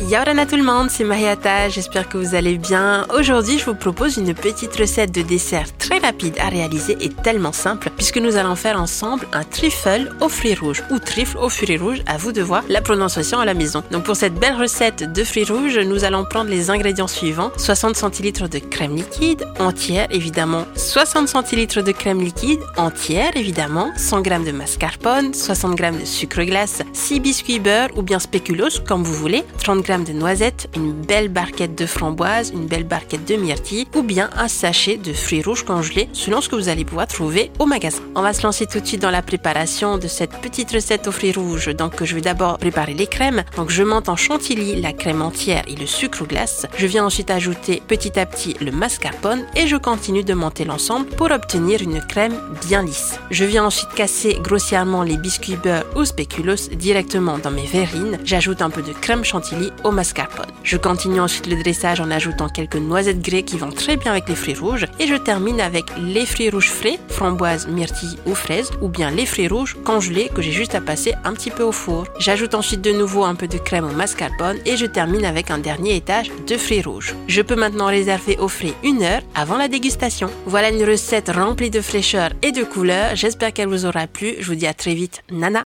Yaorana tout le monde, c'est Mariata, j'espère que vous allez bien. Aujourd'hui, je vous propose une petite recette de dessert très rapide à réaliser et tellement simple puisque nous allons faire ensemble un trifle aux fruits rouges ou trifle aux fruits rouges, à vous de voir la prononciation à la maison. Donc pour cette belle recette de fruits rouges, nous allons prendre les ingrédients suivants: 60 centilitres de crème liquide entière évidemment, 60 centilitres de crème liquide entière évidemment, 100 g de mascarpone, 60 g de sucre glace, 6 biscuits beurre ou bien spéculoos comme vous voulez, 30 g de noisettes, une belle barquette de framboises, une belle barquette de myrtilles ou bien un sachet de fruits rouges congelés selon ce que vous allez pouvoir trouver au magasin. On va se lancer tout de suite dans la préparation de cette petite recette aux fruits rouges. Donc je vais d'abord préparer les crèmes. Donc je monte en chantilly la crème entière et le sucre glace. Je viens ensuite ajouter petit à petit le mascarpone et je continue de monter l'ensemble pour obtenir une crème bien lisse. Je viens ensuite casser grossièrement les biscuits beurre ou spéculoos directement dans mes verrines. J'ajoute un peu de crème chantilly au mascarpone. Je continue ensuite le dressage en ajoutant quelques noisettes grillées qui vont très bien avec les fruits rouges et je termine avec les fruits rouges frais, framboises, myrtilles ou fraises ou bien les fruits rouges congelés que j'ai juste à passer un petit peu au four. J'ajoute ensuite de nouveau un peu de crème au mascarpone et je termine avec un dernier étage de fruits rouges. Je peux maintenant réserver au frais 1 heure avant la dégustation. Voilà une recette remplie de fraîcheur et de couleurs. J'espère qu'elle vous aura plu. Je vous dis à très vite. Nana!